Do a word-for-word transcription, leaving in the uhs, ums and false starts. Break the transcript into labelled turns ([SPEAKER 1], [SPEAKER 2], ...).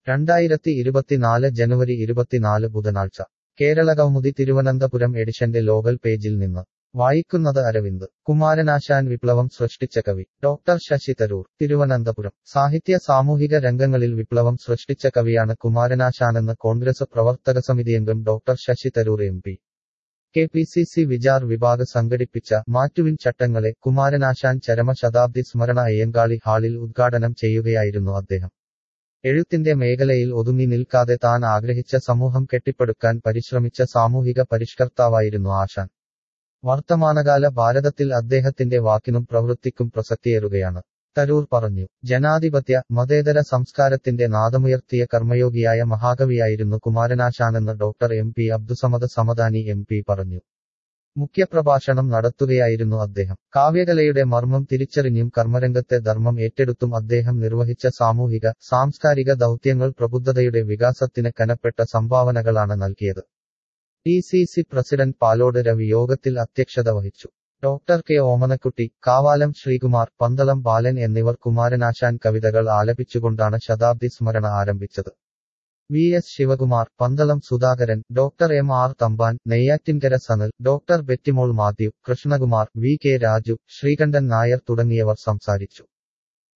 [SPEAKER 1] രണ്ടായിരത്തി ഇരുപത്തിനാല് ജനുവരി ഇരുപത്തിനാല് ബുധനാഴ്ച കേരളകൗമുദി തിരുവനന്തപുരം എഡിഷന്റെ ലോകൽ പേജിൽ നിന്ന് വായിക്കുന്നത് അരവിന്ദ്. കുമാരനാശാൻ വിപ്ലവം സൃഷ്ടിച്ച കവി. ഡോക്ടർ ശശി തരൂർ, തിരുവനന്തപുരം. സാഹിത്യ സാമൂഹിക രംഗങ്ങളിൽ വിപ്ലവം സൃഷ്ടിച്ച കവിയാണ് കുമാരനാശാനെന്ന് കോൺഗ്രസ് പ്രവർത്തകസമിതിയംഗം doctor Shashi Tharoor M P. K P C C Vichar Vibhag സംഘടിപ്പിച്ച മാറ്റുവിൻ ചട്ടങ്ങളെ കുമാരനാശാൻ ചരമശതാബ്ദി സ്മരണ അയ്യങ്കാളി ഹാളിൽ ഉദ്ഘാടനം ചെയ്യുകയായിരുന്നു അദ്ദേഹം. എഴുത്തിന്റെ മേഖലയിൽ ഒതുങ്ങി നിൽക്കാതെ താൻ ആഗ്രഹിച്ച സമൂഹം കെട്ടിപ്പടുക്കാൻ പരിശ്രമിച്ച സാമൂഹിക പരിഷ്കർത്താവായിരുന്നു ആശാൻ. വർത്തമാനകാല ഭാരതത്തിൽ അദ്ദേഹത്തിന്റെ വാക്കിനും പ്രവൃത്തിക്കും പ്രസക്തിയേറുകയാണ്. തരൂർ പറഞ്ഞു. ജനാധിപത്യ മതേതര സംസ്കാരത്തിന്റെ നാദമുയർത്തിയ കർമ്മയോഗിയായ മഹാകവിയായിരുന്നു കുമാരനാശാനെന്ന് doctor M P Abdussamad Samadani M P പറഞ്ഞു. മുഖ്യപ്രഭാഷണം നടത്തുകയായിരുന്നു അദ്ദേഹം. കാവ്യകലയുടെ മർമ്മം തിരിച്ചറിഞ്ഞും കർമ്മരംഗത്തെ ധർമ്മം ഏറ്റെടുത്തും അദ്ദേഹം നിർവഹിച്ച സാമൂഹിക സാംസ്കാരിക ദൗത്യങ്ങൾ പ്രബുദ്ധതയുടെ വികാസത്തിന് കനപ്പെട്ട സംഭാവനകളാണ് നൽകിയത്. D C C president Palode Ravi യോഗത്തിൽ അധ്യക്ഷത വഹിച്ചു. ഡോക്ടർ കെ ഓമനക്കുട്ടി, കാവാലം ശ്രീകുമാർ, പന്തളം ബാലൻ എന്നിവർ കുമാരനാശാൻ കവിതകൾ ആലപിച്ചുകൊണ്ടാണ് ശതാബ്ദി സ്മരണ ആരംഭിച്ചത്. V S Sivakumar, Pandalam Sudhakaran, doctor M R Thampan, Neyyattinkara Sanal, doctor Bettymol Mathew, Krishnakumar, V K Raju, Sreekandan Nair തുടങ്ങിയവർ സംസാരിച്ചു.